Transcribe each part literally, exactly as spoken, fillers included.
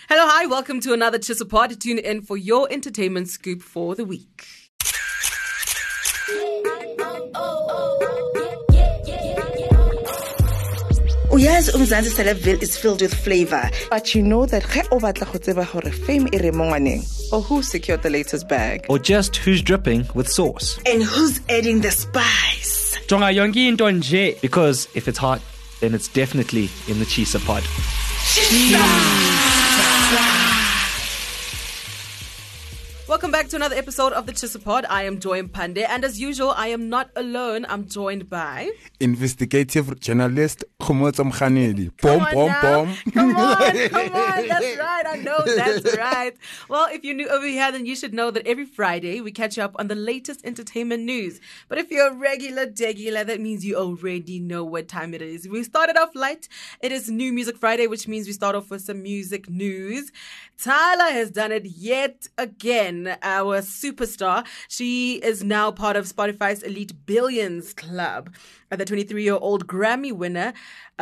Hello, hi, welcome to another Chisapod. Tune in for your entertainment scoop for the week. Yes, Umzansi Celebville is filled with flavor. But you know that ge o batla go tseba gore fame e re mo ngwaneng, or who secured the latest bag, or just who's dripping with sauce, and who's adding the spice. Jonga yonke into nje. Because if it's hot, then it's definitely in the Chisapod. Welcome back to another episode of the Chisapod. I am Joy Mpande, and as usual, I am not alone. I'm joined by investigative journalist Khomotso Mkhanedi. Boom, boom, boom. Come on, come on. That's right. I know that's right. Well, if you're new over here, then you should know that every Friday we catch you up on the latest entertainment news. But if you're a regular degular, that means you already know what time it is. We started off light. It is New Music Friday, which means we start off with some music news. Tyla has done it yet again. Our superstar. She is now part of Spotify's Elite Billions Club. Uh, the twenty-three-year-old Grammy winner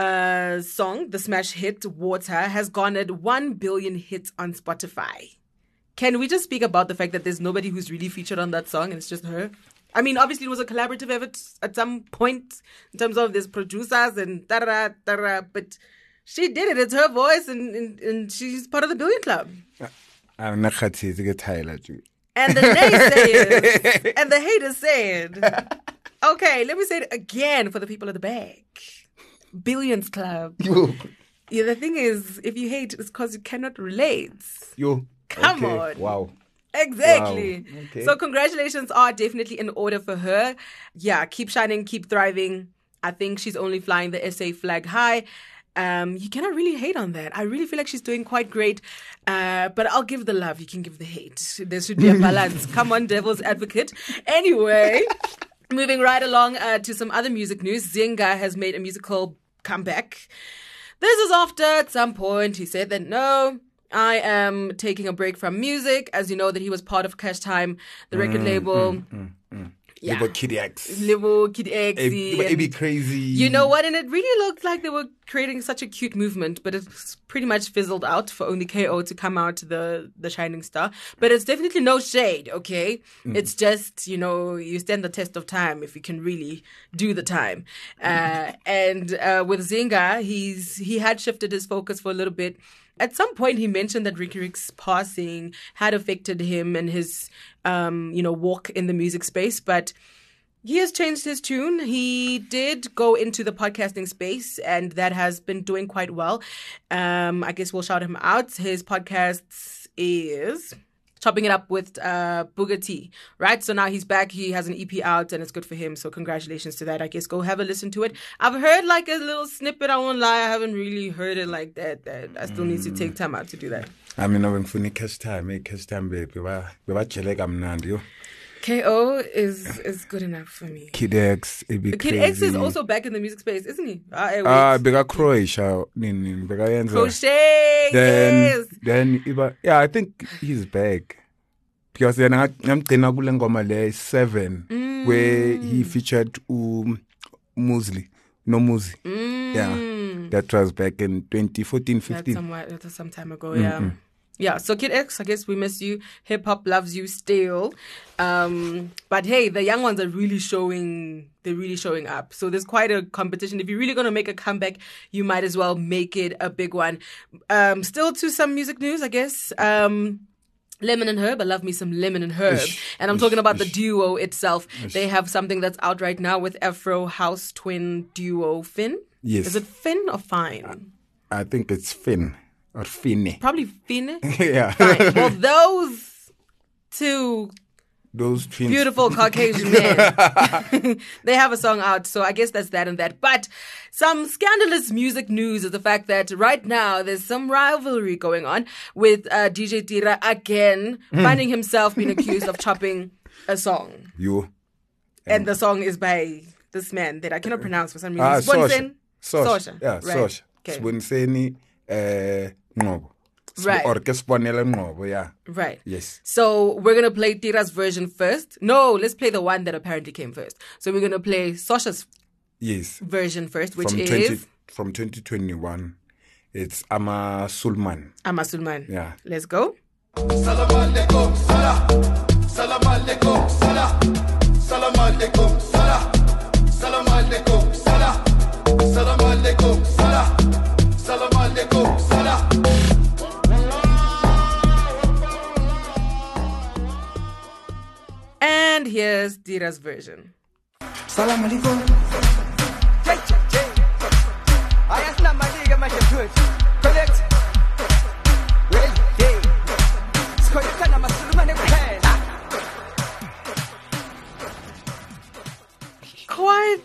uh, song, the smash hit Water, has garnered one billion hits on Spotify. Can we just speak about the fact that there's nobody who's really featured on that song and it's just her? I mean, obviously it was a collaborative effort at some point in terms of there's producers and da-da, da-da, but she did it. It's her voice and, and, and she's part of the Billion Club. I'm not going to get tired. And the naysayers and the haters said, okay, let me say it again for the people at the back. Billions Club. Yo. Yeah, the thing is, if you hate, it's because you cannot relate. Yo. Come okay. on. Wow. Exactly. Wow. Okay. So congratulations are definitely in order for her. Yeah, keep shining, keep thriving. I think she's only flying the S A flag high. Um, you cannot really hate on that. I really feel like she's doing quite great. Uh, but I'll give the love. You can give the hate. There should be a balance. Come on, devil's advocate. Anyway, moving right along uh, to some other music news. Zinga has made a musical comeback. This is after, at some point, he said that, no, I am taking a break from music. As you know, that he was part of Cash Time, the record mm, label. Mm, mm, mm. Yeah. Little Kid X. Little Kid X. It be crazy. You know what? And it really looked like they were creating such a cute movement, but it's pretty much fizzled out for only K O to come out the, the shining star. But it's definitely no shade, okay? Mm. It's just, you know, you stand the test of time if you can really do the time. Uh, and uh, with Zinga, he's he had shifted his focus for a little bit. At some point, he mentioned that Riky Rick's passing had affected him and his, um, you know, walk in the music space. But he has changed his tune. He did go into the podcasting space, and that has been doing quite well. Um, I guess we'll shout him out. His podcast is Chopping It Up with uh, Booger T, right? So now he's back. He has an E P out, and it's good for him. So congratulations to that. I guess go have a listen to it. I've heard like a little snippet. I won't lie. I haven't really heard it like that. that I still need to take time out to do that. I mean, I'm going to cash time. Make cash time, baby. K O is is good enough for me. Kid X, it be Kid crazy. X is also back in the music space, isn't he? Ah, uh, bega Croatia, nini, bega yenza. Crochet, then, yes. Then, iba, yeah, I think he's back because then I'm gonna kule ngoma le seven mm. where he featured um Musli, no Muzi. Mm. Yeah, that was back in twenty fourteen fifteen. That's somewhat, that's some time ago, yeah. Mm-hmm. Yeah, so Kid X, I guess we miss you. Hip hop loves you still. Um, but hey, the young ones are really showing, they're really showing up. So there's quite a competition. If you're really going to make a comeback, you might as well make it a big one. Um, still to some music news, I guess. Um, Lemon and Herb. I love me some Lemon and Herb. Ish, and I'm ish, talking about ish. the duo itself. Ish. They have something that's out right now with Afro House twin duo Finn. Yes. Is it Finn or Fine? I think it's Finn. Or Finne. Probably Finn. Yeah. Fine. Well, those two Those twins. beautiful Caucasian men, they have a song out. So I guess that's that and that. But some scandalous music news is the fact that right now there's some rivalry going on with uh, D J Tira again, finding himself being accused of chopping a song. You. And the song is by this man that I cannot pronounce for some reason. Ah, Sponsen? Sosha. Sosha. Yeah, Right. Sosha. Okay. Sponseni, uh, Ngobo. Right. Or ke sponela Ngobo, yeah. Right. Yes. So we're going to play Tira's version first. No, let's play the one that apparently came first. So we're going to play Sosha's Yes. version first, which from is... twenty, from twenty twenty-one. It's Ama Sulman. Ama Sulman. Yeah. Let's go. Salam alaikum, salah. Salam alaikum, salah. Salam alaikum, salah. Salam alaikum, salah. Salam alaikum, salah. Salam alaikum, salah. And here's Dira's version. Salam alaikum. Ayasna maliga mashatut. Collect. Well, hey. Skoyana masulumane kuhela. Quite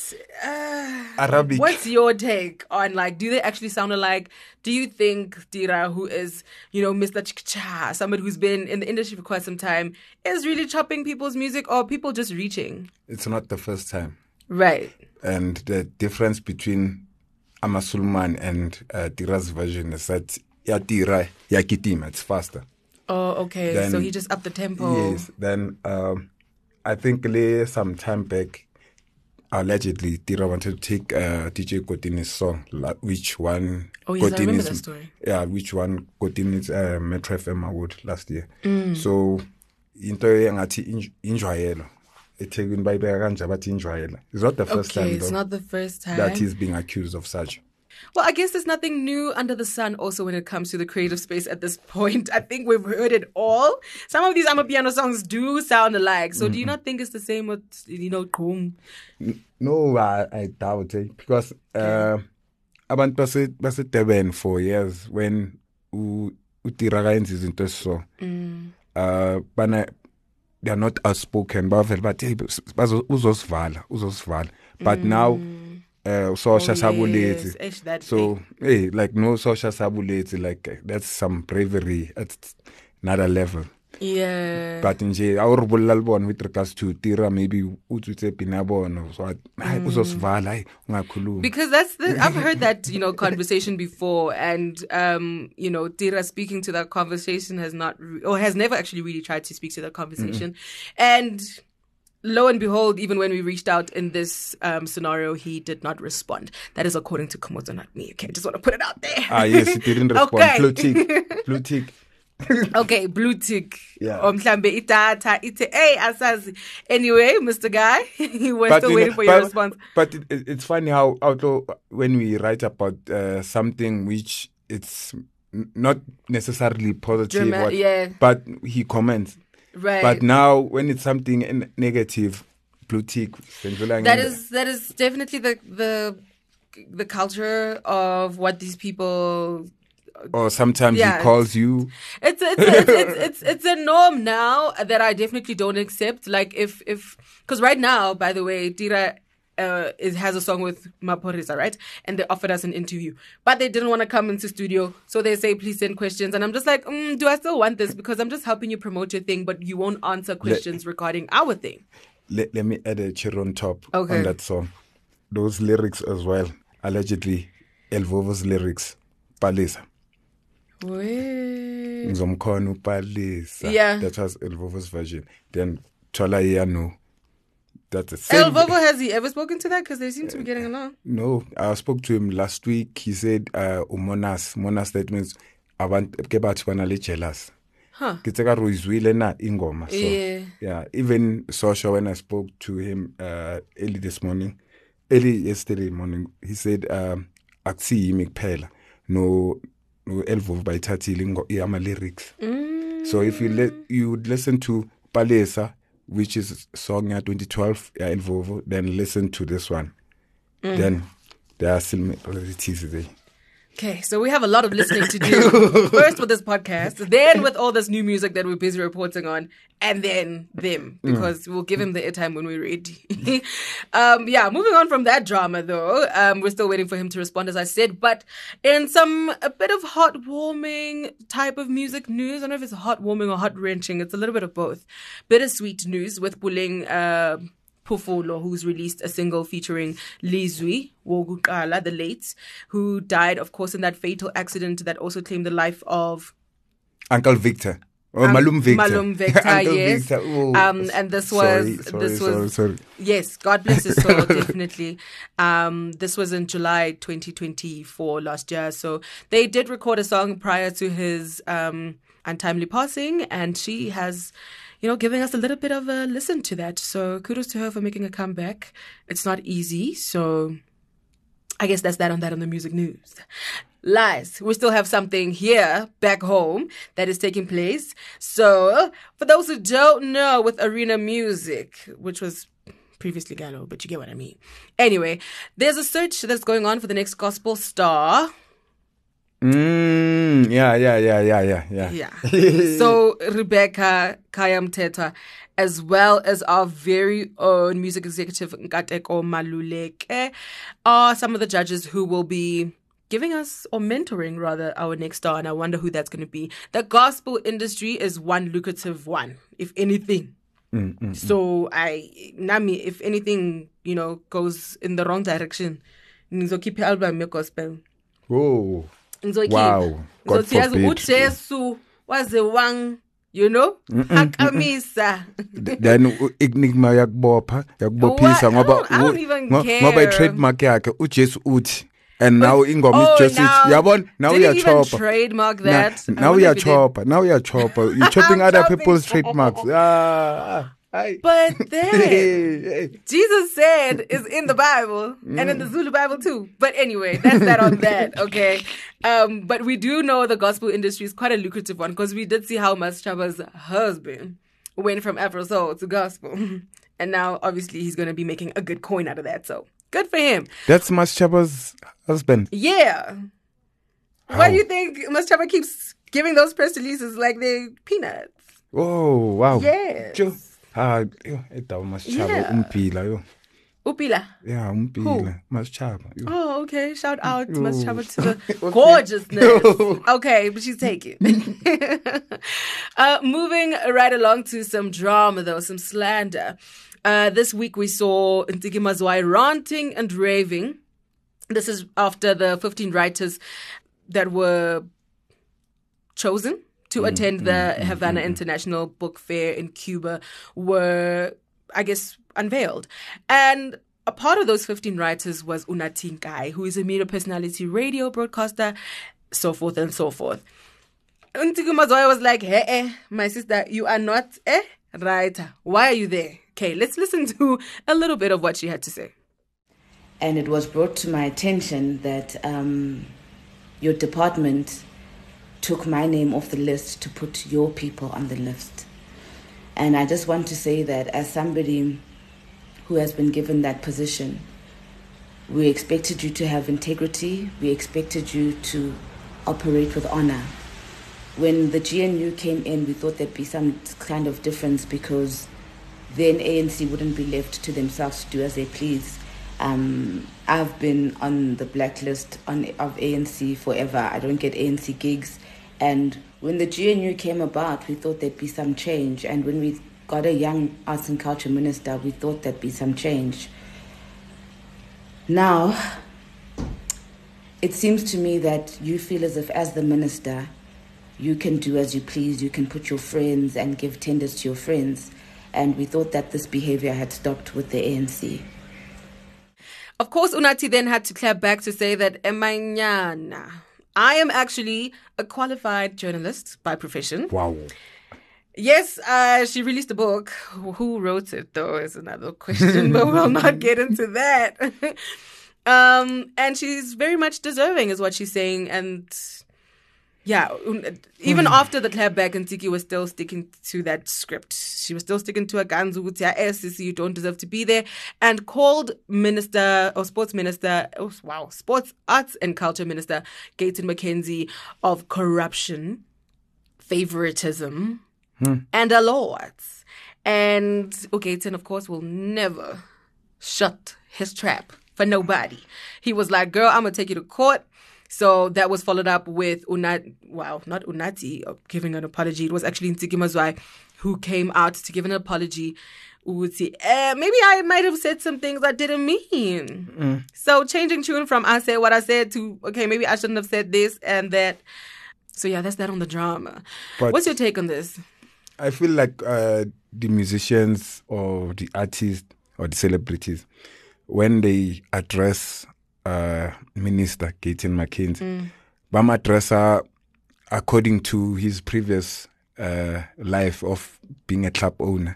uh, Arabic. What's your take on, like, do they actually sound alike? Do you think Dira, who is, you know, Mister Chikcha, somebody who's been in the industry for quite some time, is really chopping people's music, or people just reaching? It's not the first time. Right. And the difference between Ama Sulman and uh, Dira's version is that ya Dira, ya kitima, it's faster. Oh, okay. Then- so he just upped the tempo. Yes. Then um, I think le- some time back, allegedly, Dira wanted to take uh, D J Kotini's song, la- which one... Oh, yes, I remember Kotini's- that story. Yeah, which one Kotini's uh, Metro F M award last year. Mm. So, into engathi injwayelo. eThekwini bayibeka kanje bathi injwayelo. It's not the first Okay, time it's though, not the first time. that he's being accused of such. Well, I guess there's nothing new under the sun also when it comes to the creative space at this point. I think we've heard it all. Some of these Amapiano songs do sound alike. So mm-hmm. do you not think it's the same with, you know, Krum? No, I, I doubt it. Because uh, abantu base base Durban for years when u uTira kayenza izinto so. Uh, bana they are not outspoken. Bavela bathi hey uzosivala, uzosivala. But mm. now Uh, social oh, sabuleti. Yes. So, hey, like no social sabuleti, like that's some bravery at another level. Yeah. But in J, our bulalbon with regards to Tira, maybe utute pinabon, so I uzosvala, ngakulu. Because that's the, I've heard that, you know, conversation before, and um, you know, Tira speaking to that conversation has not re- or has never actually really tried to speak to that conversation, mm-hmm. and. Lo and behold, even when we reached out in this um, scenario, he did not respond. That is according to Komodo, not me. Okay, just want to put it out there. Ah, yes, he didn't respond. Okay. Blue tick. Blue tick. Okay, blue tick. Yeah. Omhlambe itata ite hey asazi. Anyway, Mister Guy, we're But still in- waiting for but, your response. But it, it, it's funny how, although when we write about uh, something which it's n- not necessarily positive, Drama- what- yeah. but he comments. Right. But now, when it's something n- negative, blue tick. That is that is definitely the the the culture of what these people. Or sometimes Yeah, he calls you. It's it's it's, it's it's it's a norm now that I definitely don't accept. Like if if because right now, by the way, Tira uh, is has a song with Maphorisa, right? And they offered us an interview, but they didn't want to come into studio, so they say please send questions, and I'm just like, mm, do I still want this? Because I'm just helping you promote your thing, but you won't answer questions regarding our thing. Let, let me add a cherry on top Okay. on that song. Those lyrics as well. Allegedly, El Vovo's lyrics. Palisa. Wait. Ngizomkhona uPalisa. Yeah. That was El Vovo's version. Then Thola Yano. That's the same. El Vovo, has he ever spoken to that? Because they seem to be getting along. No, I spoke to him last week. He said, uh, umonas, monas, that means abantu ke batho bana le jealous. Huh. Ke tseka ro izwile na ingoma. So, Yeah. yeah, even Sosha, when I spoke to him uh, early this morning, early yesterday morning, he said, um, akusi yimi kuphela. No, no elvo bayithathile ngo ama lyrics. Mm. So if you let you would listen to Palesa, which is song ya twenty twelve, ya Elvovo, then listen to this one. Mm. Then there are similarities there. Okay, so we have a lot of listening to do. First with this podcast, then with all this new music that we're busy reporting on, and then them, because mm. we'll give him the airtime when we're ready. um, yeah, moving on from that drama though, um, we're still waiting for him to respond, as I said, but in some, a bit of heartwarming type of music news, I don't know if it's heartwarming or heart-wrenching, it's a little bit of both. Bittersweet news with Buleng, uh, Pufolo, who's released a single featuring Lizwi Woguqala, the late, who died, of course, in that fatal accident that also claimed the life of Uncle Victor. Oh, Um, Malum Victor. Malum Victor, Uncle yes. Victor. Oh, Um, and this was sorry, sorry, this sorry, was sorry. yes, God bless his soul, definitely. Um, this was in July twenty twenty-four last year. So they did record a song prior to his um untimely passing, and she has, you know, giving us a little bit of a listen to that. So kudos to her for making a comeback. It's not easy, so I guess that's that on that on the music news. Lies. We still have something here back home that is taking place. So, for those who don't know, with Arena Music, which was previously Gallo, but you get what I mean. Anyway, there's a search that's going on for the next gospel star. Mm, yeah, yeah, yeah, yeah, yeah, yeah. Yeah. So, Rebecca Kayamteta, as well as our very own music executive, Nkateko Maluleke, are some of the judges who will be giving us, or mentoring rather, our next star, and I wonder who that's going to be. The gospel industry is one lucrative one, if anything. Mm, mm, So I, Nami, if anything, you know, goes in the wrong direction, ngizokhipha album ye gospel. Oh, Ngizokhipha. wow. God Ngizothi yazi forbid. uJesu wazewang, you know, akamisa. Then u- Enigma yakubopha yakubophisa What? ngoba I don't- I don't u- even ngo- care. ngoba i-trademark yakhe uJesu uthi, and now ingoma Oh, is just now- it. Yabon, now did we he are even chopper. trademark Now, that? I now wonder we are if he did. chopper. Now we are chopper. You're chopping I'm other chopping. people's trademarks. Ah, aye. But then Hey, hey. Jesus said is in the Bible and in the Zulu Bible too. But anyway, that's that on that, okay? Um, but we do know the gospel industry is quite a lucrative one because we did see how Maschaba's husband went from Afro Soul to gospel. And now, obviously, he's going to be making a good coin out of that. So good for him. That's Maschaba's husband. Yeah. How? Why do you think Maschaba keeps giving those press releases like they peanuts? Oh, wow. Yes. Jo. Ah, yo, etawa Maschaba Yeah. umpila yo. Upila. Yeah, umpila. Maschaba. yo. Oh, okay. Shout out to Yo. Maschaba to the gorgeousness. Okay, but she's taken. uh, moving right along to some drama, though, some slander. Uh, this week we saw Ntiki Mazwai ranting and raving. This is after the fifteen writers that were chosen to attend the Havana International Book Fair in Cuba were, I guess, unveiled. And a part of those fifteen writers was Unathi Nkai, who is a media personality, radio broadcaster, so forth and so forth. Ntiki Mazwai was like, hey, eh, my sister, you are not a writer. Why are you there? Okay, let's listen to a little bit of what she had to say. And it was brought to my attention that um, your department took my name off the list to put your people on the list. And I just want to say that as somebody who has been given that position, we expected you to have integrity, we expected you to operate with honor. When the G N U came in, we thought there'd be some kind of difference because then A N C wouldn't be left to themselves to do as they please. Um, I've been on the blacklist on, of A N C forever. I don't get A N C gigs. And when the G N U came about, we thought there'd be some change. And when we got a young arts and culture minister, we thought there'd be some change. Now, it seems to me that you feel as if as the minister, you can do as you please. You can put your friends and give tenders to your friends. And we thought that this behavior had stopped with the A N C. Of course, Unathi then had to clap back to say that Emanyana, I am actually a qualified journalist by profession. Wow. Yes, uh, she released a book. Who wrote it, though, is another question, but we'll not get into that. um, and she's very much deserving, is what she's saying. And yeah, even mm. after the clapback, Ntiki was still sticking to that script. She was still sticking to her guns. You don't deserve to be there. And called Minister or Sports Minister, oh, wow, Sports, Arts and Culture Minister Gayton McKenzie of corruption, favoritism, hmm. and a lot. And Gayton, of course, will never shut his trap for nobody. He was like, girl, I'm going to take you to court. So that was followed up with Unati, wow, not Unathi, giving an apology. It was actually Ntiki Mazwai who came out to give an apology. Uti, uh, maybe I might have said some things I didn't mean. Mm. So changing tune from I said what I said to, okay, maybe I shouldn't have said this and that. So yeah, that's that on the drama. But- What's your take on this? I feel like uh, the musicians or the artists or the celebrities, when they address uh, Minister Gayton McKenzie, mm. Bam address her according to his previous uh, life of being a club owner.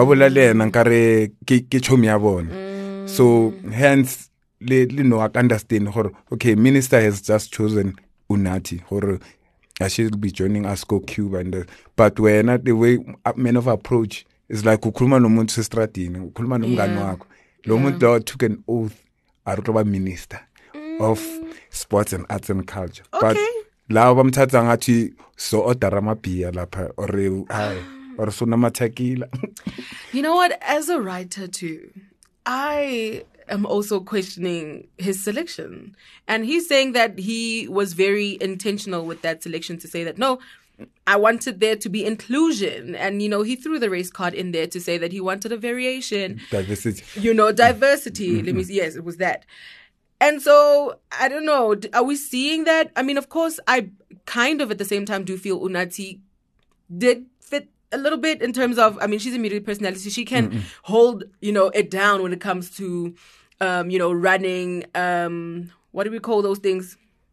Mm. So hence, le, le no, I understand. Okay, Minister has just chosen Unathi. Or, I should be joining Asco Cube, and uh, but when uh, the way men of approach is like ukhuluma nomuntu sestradini, ukhuluma nomngani wakho. Lo muntu took an oath aroba minister mm. of sports and arts and culture. Okay. But la bamthatha ngathi so order amabhiya lapha or hayi or so namathakila. You know what? As a writer too, I am also questioning his selection. And he's saying that he was very intentional with that selection to say that, no, I wanted there to be inclusion. And, you know, he threw the race card in there to say that he wanted a variation. Diversity. You know, diversity. Mm-hmm. Let me see. Yes, it was that. And so, I don't know, are we seeing that? I mean, of course, I kind of at the same time do feel Unathi did fit a little bit in terms of, I mean, she's a media personality. She can mm-hmm. hold, you know, it down when it comes to, um, you know, running, um, what do we call those things?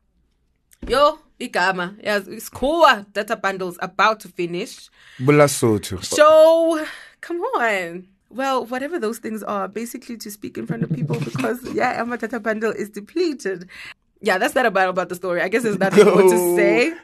Yo, igama. Yes, it's cool. Data bundles about to finish. So, come on. Well, whatever those things are, basically to speak in front of people because, yeah, my data bundle is depleted. Yeah, that's that about, about the story. I guess there's nothing more to say.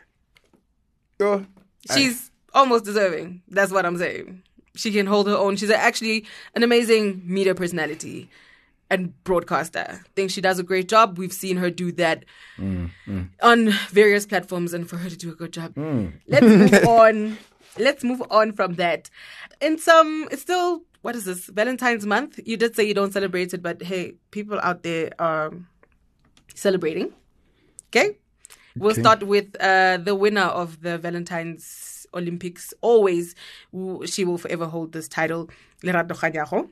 Yo. She's almost deserving. That's what I'm saying. She can hold her own. She's actually an amazing media personality and broadcaster. I think she does a great job. We've seen her do that mm, mm. on various platforms, and for her to do a good job. Mm. Let's move on. Let's move on from that. In some, it's still, what is this, Valentine's month? You did say you don't celebrate it, but hey, people out there are celebrating. Okay? We'll Okay. start with uh, the winner of the Valentine's Olympics. Always, w- she will forever hold this title, Lerato Kganyago.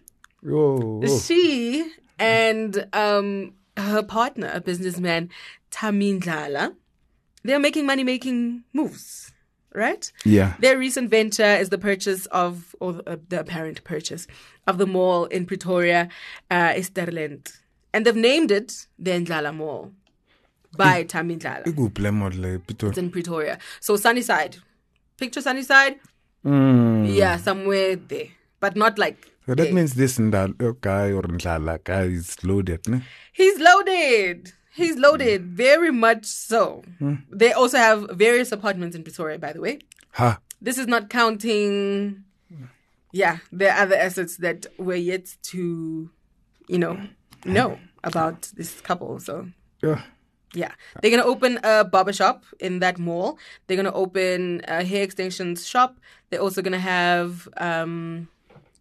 Yo, oh. She and um, her partner, a businessman, Tammy Ndlala, they're making money-making moves, right? Yeah. Their recent venture is the purchase of, or uh, the apparent purchase of the mall in Pretoria, uh, Esterland. And they've named it the Ndlala Mall by Tammy Ndlala. Ikuphi le model le, Pitor? It's in Pretoria. So Sunnyside. Picture Sunnyside? Mm. Yeah, somewhere there. But not like So that there. means this Ndala guy or Ndlala guy is loaded, ne? He's loaded. He's loaded. Very much so. They also have various apartments in Pretoria, by the way. Ha. This is not counting, yeah, the other assets that we're yet to, you know, know about this couple. So, Yeah. yeah. They're going to open a barbershop in that mall. They're going to open a hair extensions shop. They're also going to have um,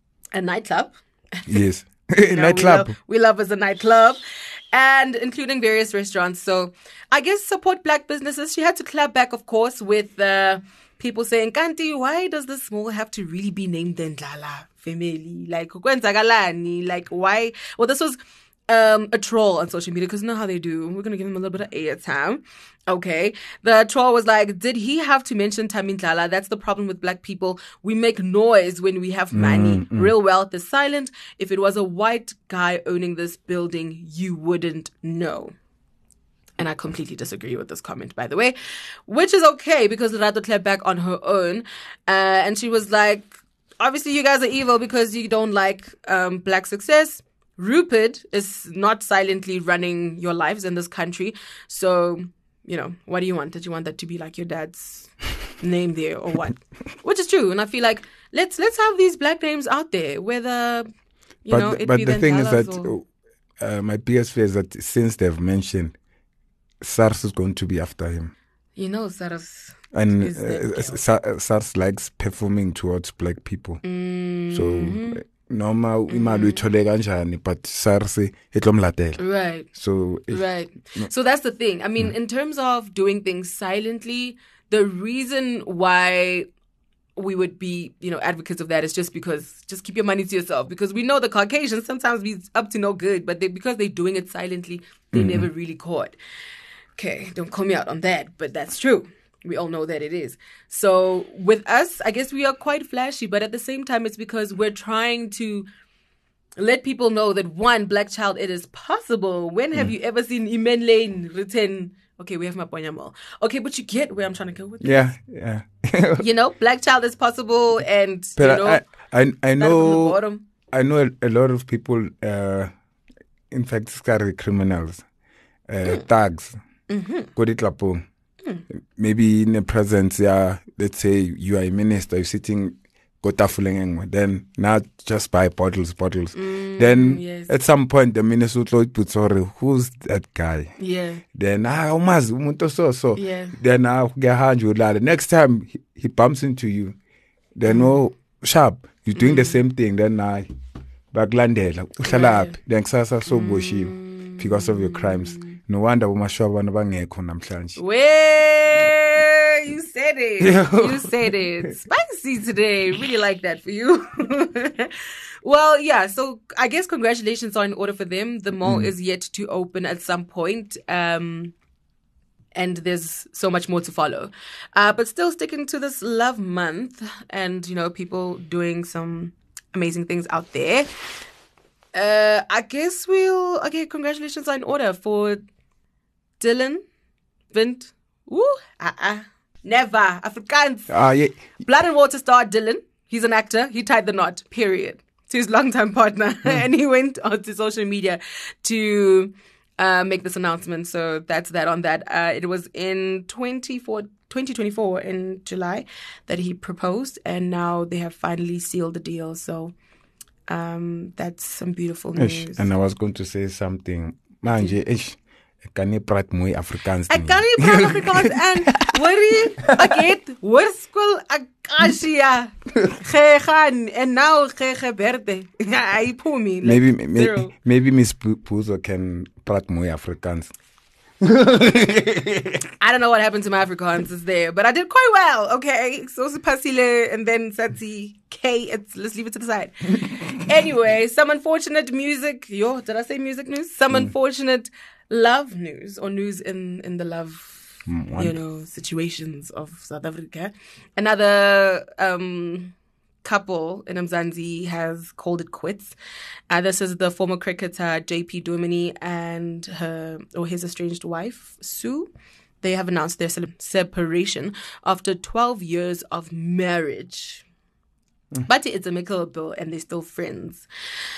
a nightclub. Yes. You know, Nightclub. We love, we love as a nightclub. And including various restaurants. So I guess support black businesses. She had to clap back, of course, with uh, people saying, Kanti, why does this mall have to really be named the Ndlala family? Like, kwenzakalani? Like, why? Well, this was um, a troll on social media because you know how they do. We're going to give him a little bit of airtime. Okay. The troll was like, did he have to mention Tammy Ndlala? That's the problem with black people. We make noise when we have money. Mm, mm. Real wealth is silent. If it was a white guy owning this building, you wouldn't know. And I completely disagree with this comment, by the way, which is okay because Lerato clapped back on her own. Uh, and she was like, obviously you guys are evil because you don't like um, black success. Rupert is not silently running your lives in this country. So, you know, what do you want? Did you want that to be like your dad's name there or what? Which is true. And I feel like let's let's have these black names out there, whether, you but know, the, it but be the the thing is Ndalas that or- uh, my biggest fear is that since they've mentioned SARS is going to be after him. You know, Saras And is the uh, girl. Sa- SARS likes performing towards black people. Mm-hmm. So, uh, noma imali uyithole kanjani, but SARS etlomlatela. Right. So, if- Right. So that's the thing. I mean, in terms of doing things silently, the reason why we would be, you know, advocates of that is just because, just keep your money to yourself. Because we know the Caucasians sometimes be up to no good, but they, because they're doing it silently, they never really caught. Okay, don't call me out on that, but that's true. We all know that it is. So with us, I guess we are quite flashy, but at the same time, it's because we're trying to let people know that, one, Black Child, it is possible. When have mm. you ever seen Imen Lane written? Okay, we have Maponya Mall. Okay, but you get where I'm trying to go with this. Yeah, yeah. You know, Black Child is possible, and but you know, I, I, I know, from the I know a, a lot of people. Uh, in fact, scary criminals, uh, mm. thugs, mm-hmm. Mm. Maybe in the presence, yeah. Let's say you are a minister, you're sitting. Then now just buy bottles, bottles. Mm, then yes. At some point the minister puts sorry, who's that guy? Yeah. Then ah, umaz, umuntu so so. Yeah. Then ah, the next time he, he bumps into you, then mm. oh sharp, you're doing mm. the same thing. Then I baglandela, uhlala up. Then kusasa so boshiwe because of your crimes. No wonder umashwa abantu bangekho namhlanje. Way, you said it. You said it. Spicy today. Really like that for you. Well, yeah. So I guess congratulations are in order for them. The mall mm. is yet to open at some point. Um, and there's so much more to follow. Uh, but still sticking to this love month and, you know, people doing some amazing things out there. Uh, I guess we'll, okay, congratulations are in order for Dylan, Vint, ooh, uh-uh, never, Afrikaans. Ah, yeah. Blood and Water star Dylan, he's an actor, he tied the knot, period, to his longtime partner. Mm. And he went onto social media to uh, make this announcement. So that's that on that. Uh, it was in twenty twenty-four in July that he proposed, and now they have finally sealed the deal. So um, that's some beautiful news. Ish, and I was going to say something. Manje, ish. Kan nie praat mooi Afrikaans nie. Ek kan nie praat Afrikaans en hoorie, ek het hoërskool Akasia gegaan en nou gegeberde. Hy poe me. Maybe maybe, maybe Miss Puzo can praat mooi Afrikaans. I don't know what happened to my Afrikaans is there, but I did quite well. Okay, so pasile and then Satsi K. It's, let's leave it to the side. Anyway, some unfortunate music. Yo, did I say music news? Some mm. unfortunate love news or news in, in the love, mm, you know, situations of South Africa. Another um, couple in Mzansi has called it quits. Uh, this is the former cricketer J P Dumini and her or his estranged wife Sue. They have announced their separation after twelve years of marriage. Mm. But it's a amicable and they're still friends.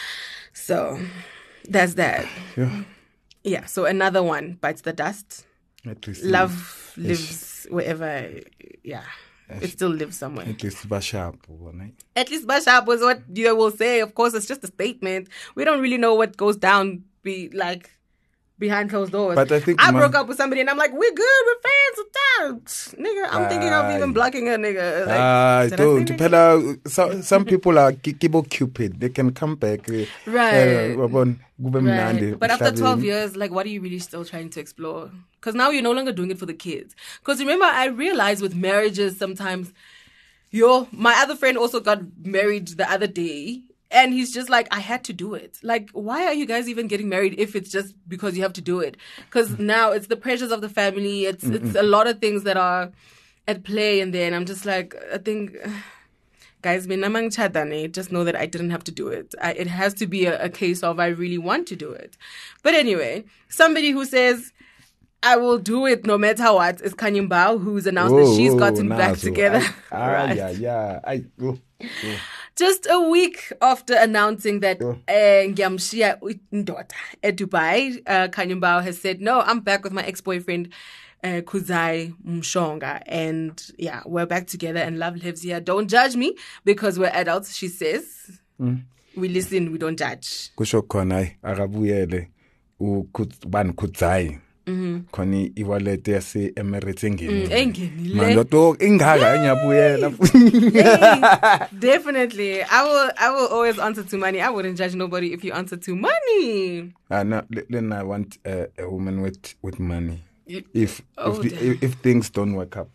So that's that. Yeah. Yeah, so another one bites the dust. Love lives wherever, yeah. It still lives somewhere. At least Bashab. At least Bashab was what you will say. Of course, it's just a statement. We don't really know what goes down be like behind closed doors. But I think I broke up with somebody and I'm like, we're good, we're fans with that. Nigga, I'm uh, thinking of even blocking a nigga. Like, uh, don't. Nigga? So, some people are kibo cupid. They can come back. Right. Uh, right. But after twelve years, like, what are you really still trying to explore? Because now you're no longer doing it for the kids. Because remember, I realized with marriages sometimes, yo, my other friend also got married the other day. And he's just like, I had to do it. Like, why are you guys even getting married if it's just because you have to do it? Because now it's the pressures of the family. It's Mm-mm. it's a lot of things that are at play in there. And I'm just like, I think, guys, just know that I didn't have to do it. I, it has to be a, a case of I really want to do it. But anyway, somebody who says, I will do it no matter what is Kanye Mbao, who's announced whoa, that she's gotten whoa, back together. I, ah, right. yeah, yeah. I, oh, oh. Just a week after announcing that Ngiamshiya Ndoda at Dubai, uh, Kanye Mbao has said, no, I'm back with my ex-boyfriend, uh, Kuzai Mshonga. And yeah, we're back together and love lives here. Don't judge me because we're adults, she says. Mm. We listen, we don't judge. Kusho khona akabuyele uban Kuzai. Khona iwallet yase Emirates engenile. Manje to ingaka enyabuyela. Definitely. I will I will always answer to money. I wouldn't judge nobody if you answer to money. Uh, no, then I want uh, a woman with with money. You, if oh, if, the, if if things don't work up.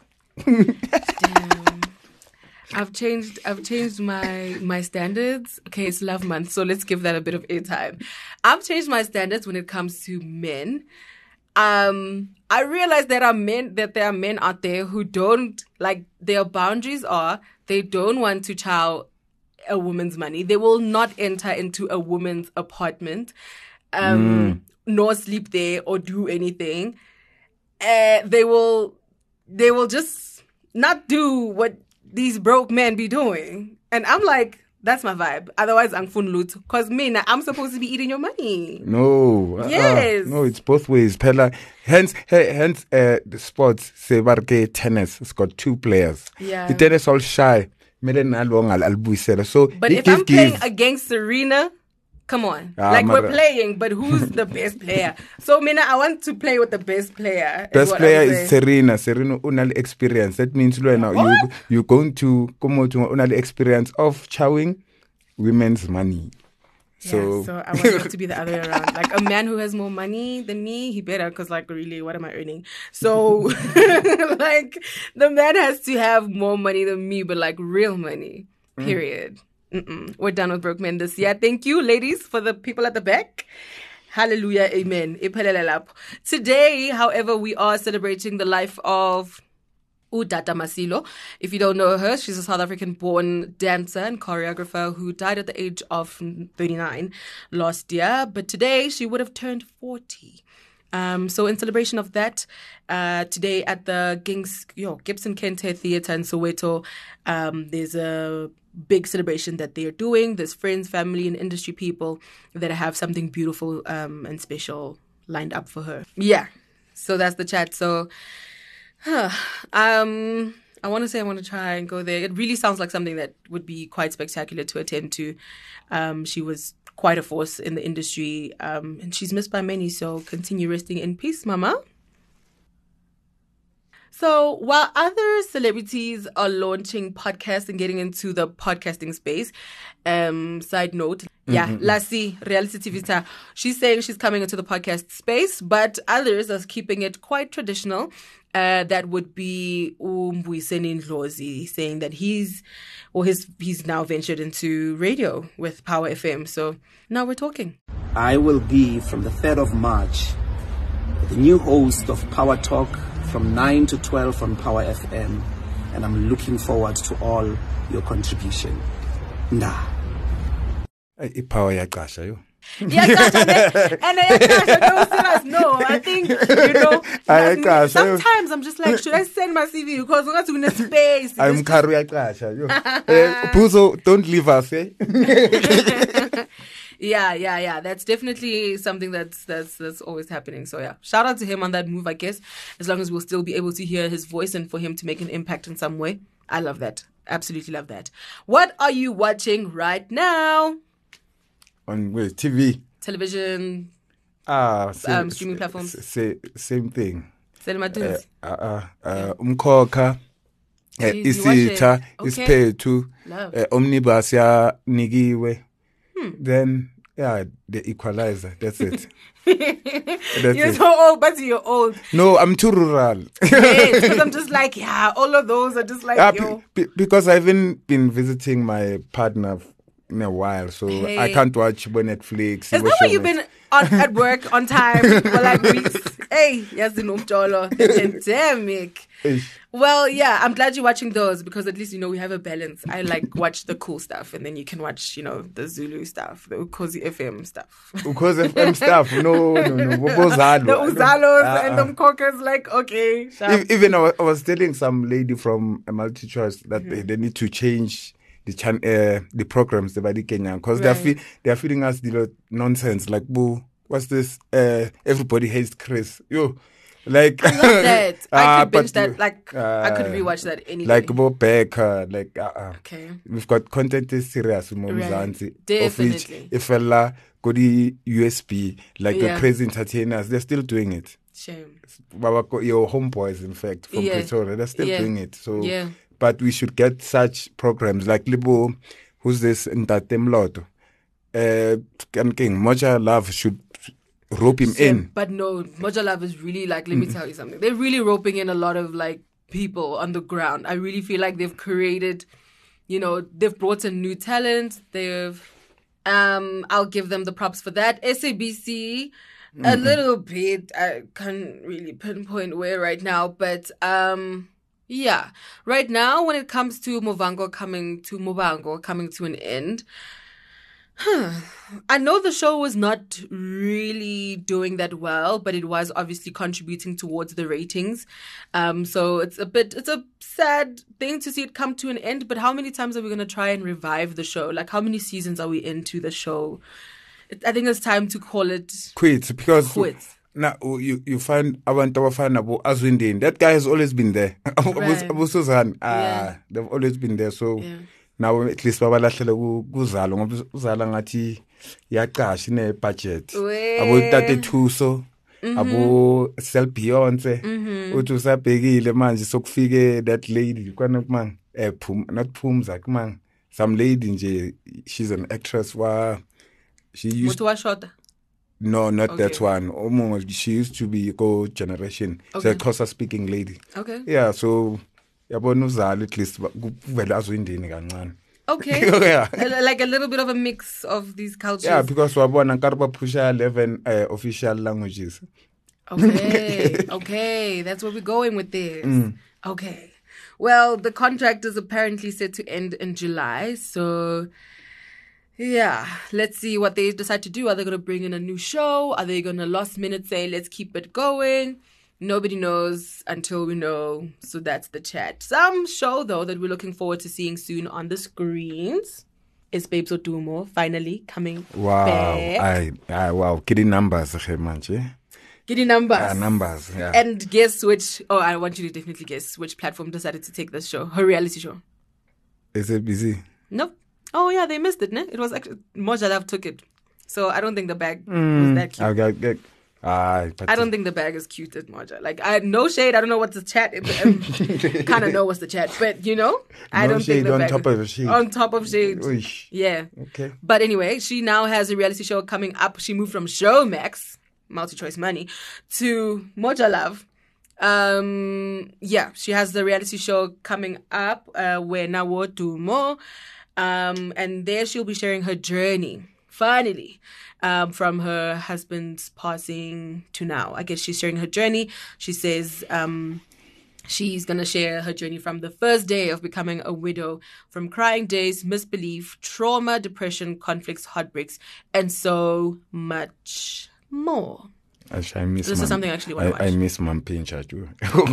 Damn. I've changed I've changed my my standards. Okay, it's love month, so let's give that a bit of airtime. I've changed my standards when it comes to men. um, I realize there are men that there are men out there who don't like their boundaries are they don't want to chow a woman's money. They will not enter into a woman's apartment, um, mm. nor sleep there or do anything. Uh, they will, they will just not do what these broke men be doing. And I'm like, that's my vibe. Otherwise, I'm fun loot. Because me, I'm supposed to be eating your money. No. Uh, yes. No, it's both ways. Pella. Hence, hence uh, the sports, say, tennis, it's got two players. Yeah. The tennis all shy. So, but if I'm playing give. against Serena, come on. Ah, like, we're playing, but who's the best player? So, Mina, I want to play with the best player. Best player is Serena. Serena, unal experience. That means you, you, you're going to come out to unal experience of chowing women's money. So, yeah, so I want it to be the other way around. Like, a man who has more money than me, he better, because, like, really, what am I earning? So, like, the man has to have more money than me, but, like, real money, period. Mm. We're done with broke men this year. Thank you, ladies, for the people at the back. Hallelujah, amen. Today, however, we are celebrating the life of Udata Masilo. If you don't know her, she's a South African-born dancer and choreographer who died at the age of thirty-nine last year. But today, she would have turned forty. Um, so in celebration of that, uh, today at the Gings, yo, Gibson Kente Theatre in Soweto, um, there's a big celebration that they're doing. There's friends, family, and industry people that have something beautiful um, and special lined up for her. Yeah, so that's the chat. So huh, um, I want to say I want to try and go there. It really sounds like something that would be quite spectacular to attend to. Um, she was quite a force in the industry, um, and she's missed by many, so continue resting in peace, Mama. So while other celebrities are launching podcasts and getting into the podcasting space, um, side note, yeah, mm-hmm. Lassie, Reality T V star, she's saying she's coming into the podcast space, but others are keeping it quite traditional. Uh, that would be Umbuyiseni Ndlozi saying that he's, or his, he's now ventured into radio with Power F M. So now we're talking. I will be from the third of March, the new host of Power Talk from nine to twelve on Power F M, and I'm looking forward to all your contribution. Nah. Power yakasha yo. Yeah, and I no, I think you know. Sometimes I'm just like, should I send my C V because we're going to in a space? I'm Karuya Kasha. Puzo, don't leave us, eh? Yeah, yeah, yeah. That's definitely something that's that's that's always happening. So yeah, shout out to him on that move, I guess. As long as we'll still be able to hear his voice and for him to make an impact in some way, I love that. Absolutely love that. What are you watching right now? On wait, T V, television, ah, same, um, streaming platforms. Same, same thing. Uh, uh, uh, uh, umkhokha, isitha, isphethu, omnibus ya nigiwe. Then yeah, the Equalizer. That's it. That's you're it. so old, but you're old. No, I'm too rural. Yes, because I'm just like, yeah, all of those are just like, yeah, yo. Be, because I haven't been visiting my partner in a while, so hey. I can't watch Netflix. Is that why you've been on, at work on time for like weeks? Hey, yes, the pandemic. Well, yeah, I'm glad you're watching those because at least, you know, we have a balance. I like watch the cool stuff and then you can watch, you know, the Zulu stuff, the Ukhozi F M stuff. Ukhozi F M stuff? No, no, no. The Uzalos uh, and the Mkhokas, like, okay. Sharp. Even I was, I was telling some lady from a multi-choice that mm-hmm. they, they need to change the chan- uh, the programs, the Badi Kenya, because right. they're, fe- they're feeding us the nonsense, like, boo, what's this? Uh, everybody hates Chris. Yo. Like I love that. I could binge that. Like uh, I could rewatch that anyway. Like Bob Becker. Like uh, uh. Okay. We've got content is serious. Right. Definitely. If fella got the U S B, like yeah. the crazy entertainers, they're still doing it. Shame. Your homeboys, in fact, from yeah. Pretoria, they're still yeah. doing it. So, yeah. but we should get such programs like Libo. Who's this? Ntate Mloto. Uh, King Moja Love should. Rope him Same. in. But no, Moja Love is really like, let me tell you something. They're really roping in a lot of like people on the ground. I really feel like they've created, you know, they've brought in new talent. They've, um, I'll give them the props for that. S A B C, A little bit. I can't really pinpoint where right now, but um, yeah. Right now, when it comes to Movango coming to Movango coming to an end, huh, I know the show was not really doing that well, but it was obviously contributing towards the ratings. Um, so it's a bit, it's a sad thing to see it come to an end. But how many times are we going to try and revive the show? Like, how many seasons are we into the show? I think it's time to call it quits, because quits. Now you you find abantu abafana abo Azwindini. That guy has always been there. Right. Abu Susan, ah, Yeah. they've always been there. So Yeah. now at least babalahlele ku- kuzalo ngoba uzala ngathi yaqasha ine budget. Weh. Abo Tate Thuso, abo Sel Beyonce. Uthi usabhekile manje sokufike that lady kwana man eh Phum not Phumza man. Some lady nje, she's an actress wa she used Mutuwa Shota. no, not Okay. that one. Almost, she used to be Go Generation. Okay. She's a Xhosa speaking lady. Okay. Yeah, so yabona uzala at least kuvela Azwindini kancane. Okay. Yeah. A- Like a little bit of a mix of these cultures. Yeah, because wabona nkarba pusha eleven uh, official languages. Okay. Okay. That's where we're going with this. Mm. Okay. Well, the contract is apparently set to end in July. So, yeah. Let's see what they decide to do. Are they going to bring in a new show? Are they going to last minute say, let's keep it going? Nobody knows until we know. So that's the chat. Some show, though, that we're looking forward to seeing soon on the screens is Babes Odumo finally coming Wow. back. I, I wow, kidding numbers hey, manje. Getting numbers. Ah, numbers, yeah. And guess which, oh, I want you to definitely guess which platform decided to take this show, her reality show. Is it busy? Nope. Oh, yeah, they missed it, ne? It was actually, Moja Love took it. So I don't think the bag was Mm, that cute. I got get ah, but I don't think the bag is cute at Moja. Like, I no shade. I don't know what's the chat. Um, kind of know what's the chat. But, you know, I No don't shade think the on bag top is, of shade. On top of shade. Oish. Yeah. Okay. But anyway, she now has a reality show coming up. She moved from Showmax, multi-choice money, to Moja Love. Um, yeah, she has the reality show coming up uh, where Nawo Dumo, um, and there she'll be sharing her journey, finally, um, from her husband's passing to now. I guess she's sharing her journey. She says um, she's going to share her journey from the first day of becoming a widow, from crying days, misbelief, trauma, depression, conflicts, heartbreaks, and so much more. Actually, I miss This is Mam- something I actually wanna I, watch. I miss Mampincha too.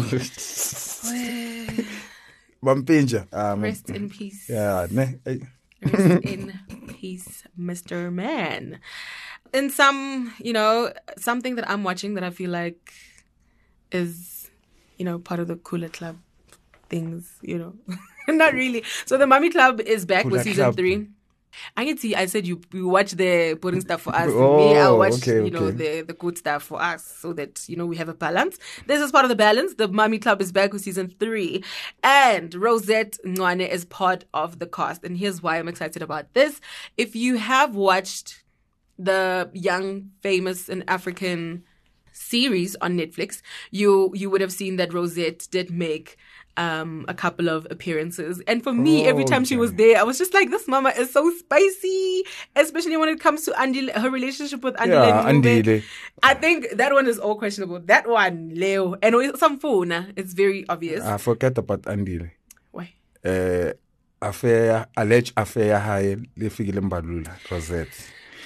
Mampincha. Um, Rest in peace. Yeah, ne? eh, Rest in peace, Mister Man. In some, you know, something that I'm watching that I feel like is, you know, part of the Cooler Club things, you know. Not really. So the Mummy Club is back Cooler with season Club. three. I can see. I said you you watch the boring stuff for us. Oh, Me, I watch okay, you know okay. the the good stuff for us, so that you know we have a balance. This is part of the balance. The Mummy Club is back with season three, and Rosette Ncwane is part of the cast. And here's why I'm excited about this. If you have watched the Young, Famous, and African series on Netflix, you you would have seen that Rosette did make um a couple of appearances, and for me, every time she was there, I was just like, this mama is so spicy, especially when it comes to Andile, her relationship with Andile. Yeah, Mngube. Andile. I think that one is all questionable. That one, Leo, and with some phone, it's very obvious. I forget about Andile. Why? Uh, affair, alleged affair high, lefikile mbalula, Rosette.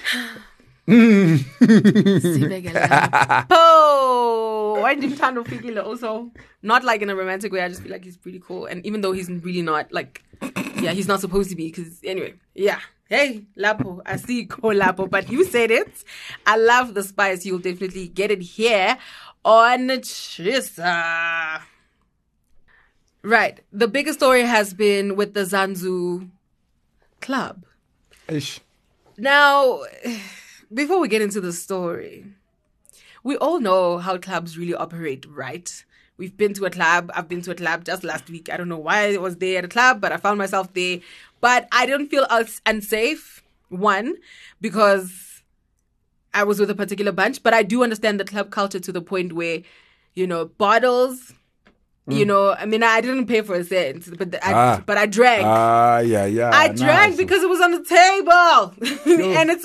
Sibekela. Oh, why did Tando Fikile also? Not like in a romantic way. I just feel like he's pretty cool. And even though he's really not, like, yeah, he's not supposed to be. Because, anyway, yeah. Hey, Lapo, I see you go Lapo, but you said it. I love the spice. You'll definitely get it here on Chisa. Right. The biggest story has been with the Zanzu Club. Ish. Now, before we get into the story, we all know how clubs really operate, right? We've been to a club. I've been to a club just last week. I don't know why I was there at a club, but I found myself there. But I didn't feel uns- unsafe, one, because I was with a particular bunch. But I do understand the club culture to the point where, you know, bottles... You know, I mean, I didn't pay for a cent, but I, Ah. but I drank. Ah, yeah, yeah. I nah, drank so- because it was on the table. And it's like,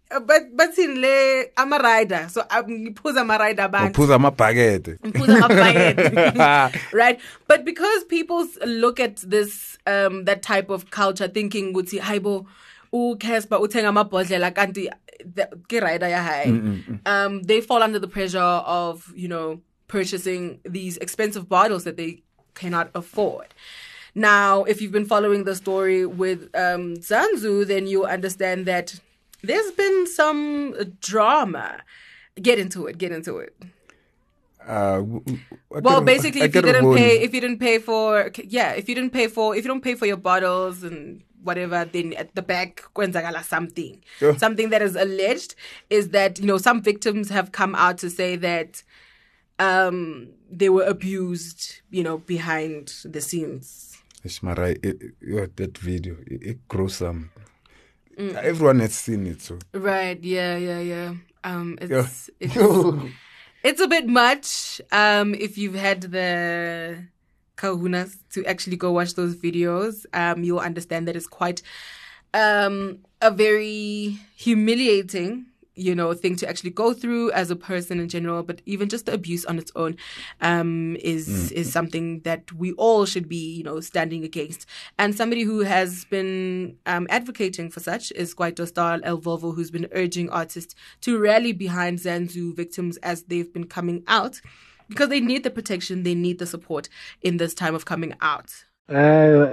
uh, but but in le I'm a rider, so I'm phuza ama rider band. Uphuza amabhakede. Phuza amabhakede. Right? But because people look at this um that type of culture thinking ukuthi hayibo u Casper uthenga amabhodlela kanti ke rider ya high. Um they fall under the pressure of, you know, purchasing these expensive bottles that they cannot afford. Now, if you've been following the story with um, Zanzu, then you understand that there's been some drama. Get into it. Get into it. Uh, well, basically, if you didn't pay, if you didn't pay for, yeah, if you didn't pay for, if you don't pay for your bottles and whatever, then at the back, kwenzakala something, yeah. something that is alleged is that, you know, some victims have come out to say that um, they were abused, you know, behind the scenes. Ishmara, it, it, that video, it, it gruesome. Mm. Everyone has seen it, so. Right, yeah, yeah, yeah. Um, it's, yeah. it's, it's a bit much. Um, if you've had the kahunas to actually go watch those videos, um, you'll understand that it's quite um, a very humiliating, you know, thing to actually go through as a person in general, but even just the abuse on its own um, is mm. is something that we all should be, you know, standing against. And somebody who has been um, advocating for such is Kwaito Star El Volvo, who's been urging artists to rally behind Zanzu victims as they've been coming out, because they need the protection, they need the support in this time of coming out. Uh,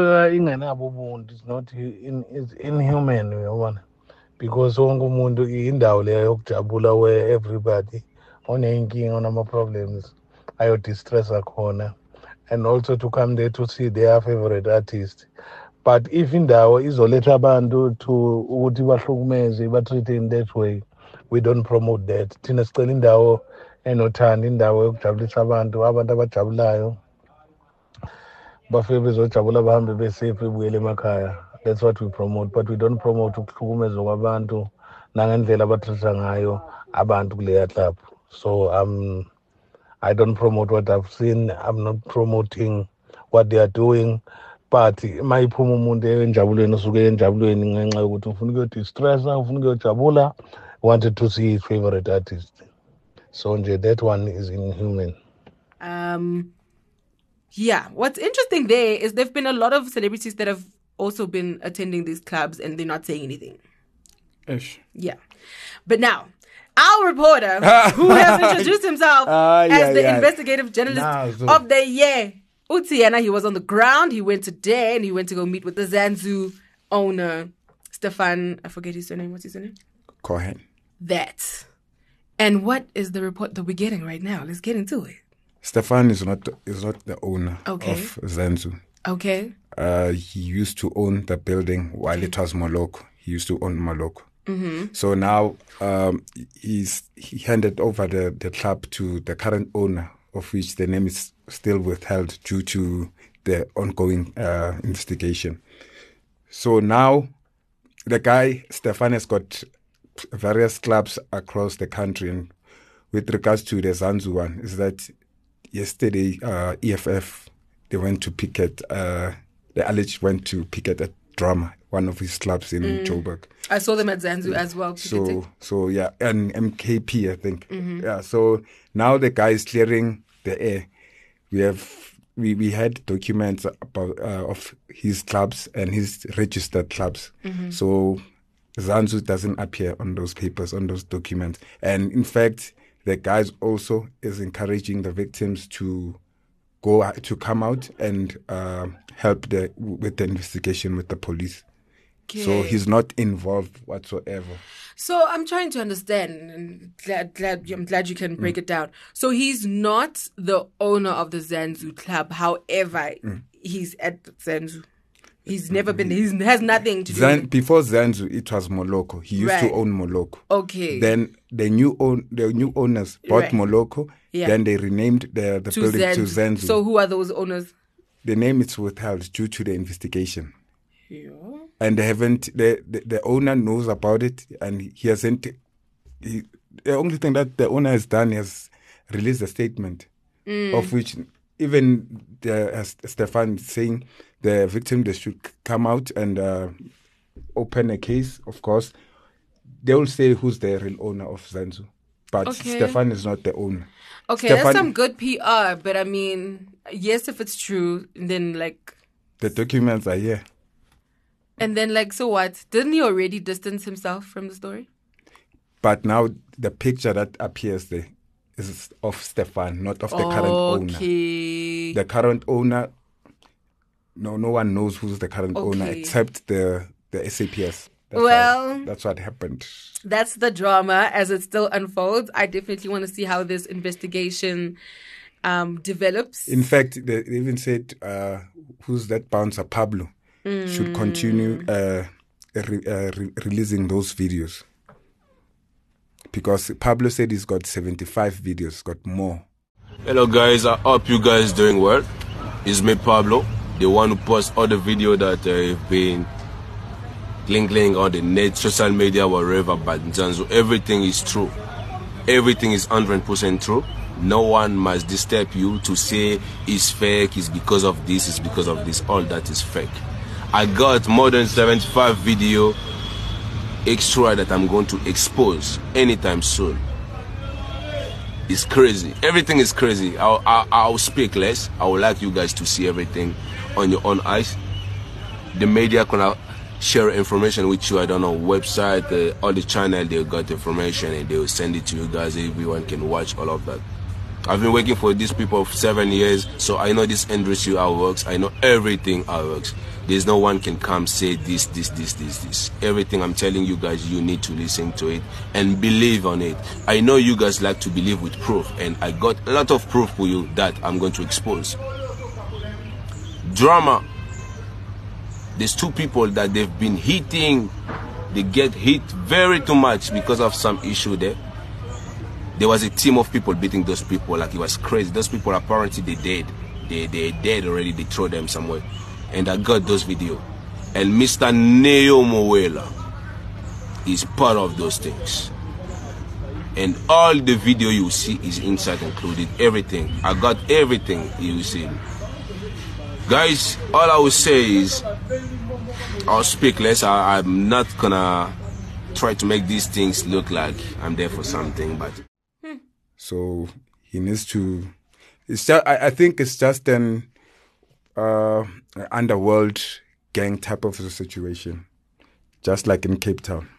it's not in, it's inhuman, you know. Because wonke umuntu indawo leyo yokujabula where everybody onenkinga onama problems ayo distress akhona, and also to come there to see their favorite artist. But if indawo izoletha abantu to ukuthi bahlukumeze ba treat in that way, we don't promote that. Thina sicela indawo enothando, indawo yokujabulisa abantu, abantu abajabulayo bafike bezojabula bahambe besafe ebuyele emakhaya. That's what we promote, but we don't promote ukuhlukumezwa kwabantu nangendlela abathatha ngayo abantu kuleya club. So um, I don't promote what I've seen. I'm not promoting what they are doing. But mayiphuma umuntu enjabulweni usuke enjabulweni ngenxa yokuthi ufuna ukuyodistressa, ufuna ukuyojabula, wanted to see his favorite artist. So nje that one is inhuman. Um, yeah. What's interesting there is there've been a lot of celebrities that have also been attending these clubs and they're not saying anything. Ish. Yeah. But now, our reporter, who has introduced himself uh, yeah, as the yeah. investigative journalist nah, so. of the year, Utiana, he was on the ground. He went today and he went to go meet with the Zanzu owner, Stefan, I forget his surname. What's his surname? Cohen. That. And what is the report that we're getting right now? Let's get into it. Stefan is not is not the owner okay. of Zanzu. Okay. Uh, he used to own the building while okay. it was Moloko. He used to own Moloko. Mm-hmm. So now um, he's he handed over the, the club to the current owner, of which the name is still withheld due to the ongoing uh, investigation. So now the guy, Stefan, has got various clubs across the country. And with regards to the Zanzu one, is that yesterday uh, E F F, they went to picket, uh, they alleged went to picket at Drama, one of his clubs in mm. Joburg. I saw them at Zanzu as well. So, so yeah, and M K P, I think. Mm-hmm. Yeah, so now the guy is clearing the air. We have, we, we had documents about uh, of his clubs and his registered clubs. Mm-hmm. So Zanzu doesn't appear on those papers, on those documents. And in fact, the guy also is encouraging the victims to go to come out and uh, help the with the investigation with the police. Okay. So he's not involved whatsoever. So I'm trying to understand, and glad, glad, I'm glad you can break mm. it down. So he's not the owner of the Zanzu club. However, mm. he's at Zanzu. He's never been, he has nothing to do Zan, with it. Before Zanzu, it was Moloko. He used right. to own Moloko. Okay. Then the new own, the new owners bought right. Moloko. Yeah. Then they renamed the, the to building Zanzu. to Zanzu. So who are those owners? The name is withheld due to the investigation. Yeah. And they haven't, the, the, the owner knows about it and he hasn't, he, the only thing that the owner has done is released a statement mm. of which even the, as Stefan is saying, the victim, they should come out and uh, open a case, of course. they will say who's the real owner of Zanzu, but Okay. Stefan is not the owner. Okay, Stefan, that's some good P R, but I mean, yes, if it's true, then like, the documents are here. and then like, so what? Didn't he already distance himself from the story? But now the picture that appears there is of Stefan, not of the current owner. Okay. The current owner, no, no one knows who's the current owner Okay. except the the S A P S. That's Well- how, that's what happened. That's the drama as it still unfolds. I definitely want to see how this investigation um, develops. In fact, they they even said uh, who's that bouncer, Pablo, should continue uh, re- uh, re- releasing those videos. Because Pablo said he's got seventy-five videos, got more. Hello guys, I hope you guys doing well. It's me Pablo, the one who posts all the video that uh, have been lingling on the net, social media, wherever, but Zanzu, everything is true. Everything is one hundred percent true. No one must disturb you to say it's fake, it's because of this, it's because of this. All that is fake. I got more than seventy-five video extra that I'm going to expose anytime soon. It's crazy. Everything is crazy. I'll, I'll, I'll speak less. I would like you guys to see everything on your own eyes. The media can share information with you. I don't know, website, uh, all the channel, they got information and they will send it to you guys. Everyone can watch all of that. I've been working for these people for seven years, so I know this industry how it works. I know everything how it works. There's no one can come say this, this, this, this, this. Everything I'm telling you guys, you need to listen to it and believe on it. I know you guys like to believe with proof, and I got a lot of proof for you that I'm going to expose. Drama. There's two people that they've been hitting. They get hit very too much because of some issue there. There was a team of people beating those people like it was crazy. Those people apparently they dead. They they dead already. They throw them somewhere. And I got those video. And Mister Neo Moela is part of those things. And all the video you see is inside included. Everything. I got everything you see. Guys, all I will say is I'll speak less. I, I'm not gonna try to make these things look like I'm there for something, but So he needs to. It's just. I, I think it's just an uh, underworld gang type of a situation, just like in Cape Town.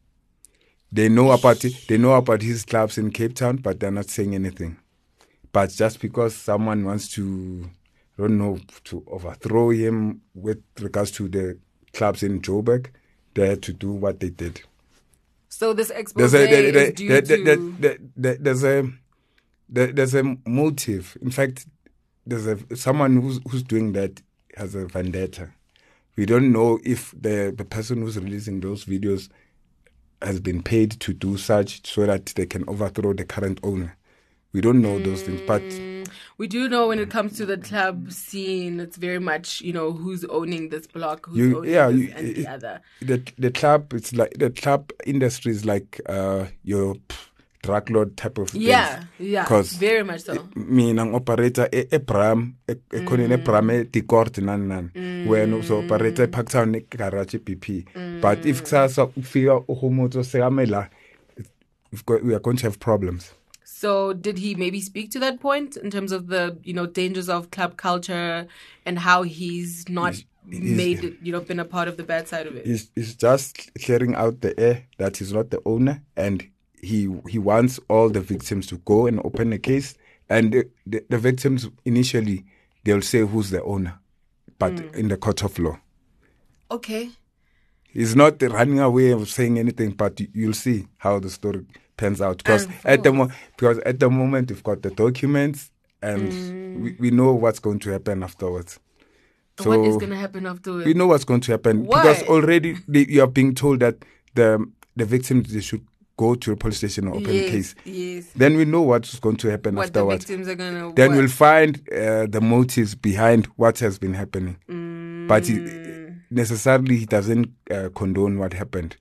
They know about it, they know about his clubs in Cape Town, but they're not saying anything. But just because someone wants to, I don't know, to overthrow him with regards to the clubs in Joburg, they had to do what they did. So this expose There's a, there, is there, due there, to... there, there, there, there's a there, there's a motive. In fact, there's a someone who's who's doing that has a vendetta. We don't know if the the person who's releasing those videos has been paid to do such so that they can overthrow the current owner. We don't know those things, but we do know when it comes to the club scene, it's very much, you know, who's owning this block, who's you, owning yeah, this you, and it, the other. The the club, it's like the club industry is like uh, your pff, drug lord type of Yeah, things. yeah, 'Cause very much so. Me, ang operator e e Bram, e e khona ne Bram e Dikort nan nan. When also operator Parktown ne garage P P. But if kusasa ufika uhumoto seamela, we are going to have problems. So did he maybe speak to that point in terms of the, you know, dangers of club culture and how he's not He's- he's- made, it, you know, been a part of the bad side of it? He's, he's just clearing out the air that he's not the owner, and he he wants all the victims to go and open a case. And the, the, the victims initially they'll say who's the owner, but Mm. in the court of law, Okay. he's not running away of saying anything. But you'll see how the story pans out because at the mo- because at the moment we've got the documents and Mm. we, we know what's going to happen afterwards. So what is going to happen afterwards? we know what's going to happen Why? because already they, you are being told that the the victims they should go to a police station or open Yes, a case. yes. Then we know what's going to happen What the afterwards. victims are going to... Then we'll find uh, the motives behind what has been happening. Mm. But he, necessarily he doesn't uh, condone what happened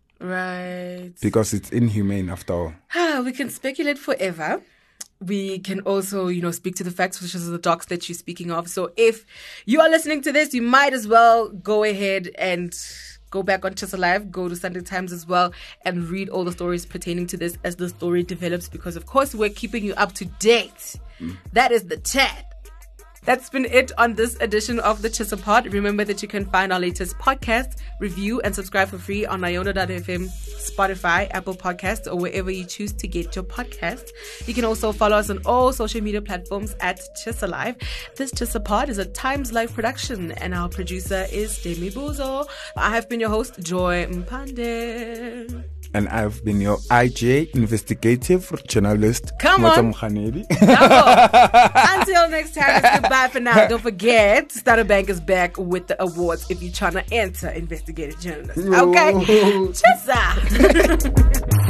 Right. because it's inhumane after all. Ah, we can speculate forever. We can also, you know, speak to the facts, which is the docs that you're speaking of. So if you are listening to this, you might as well go ahead and go back on Chisa Live, go to Sunday Times as well, and read all the stories pertaining to this as the story develops, because of course we're keeping you up to date. Mm. That is the chat. That's been it on this edition of the Chisa Pod. Remember that you can find our latest podcast, review, and subscribe for free on Iona dot F M, Spotify, Apple Podcasts, or wherever you choose to get your podcasts. You can also follow us on all social media platforms at Chisa Live. This Chisa Pod is a Times Live production, and our producer is Demi Buzo. I have been your host, Joy Mpande. And I've been your I J, investigative journalist. Come on. Until next time, it's goodbye for now. Don't forget, Standard Bank is back with the awards if you're trying to enter investigative journalist. Okay? Chisa.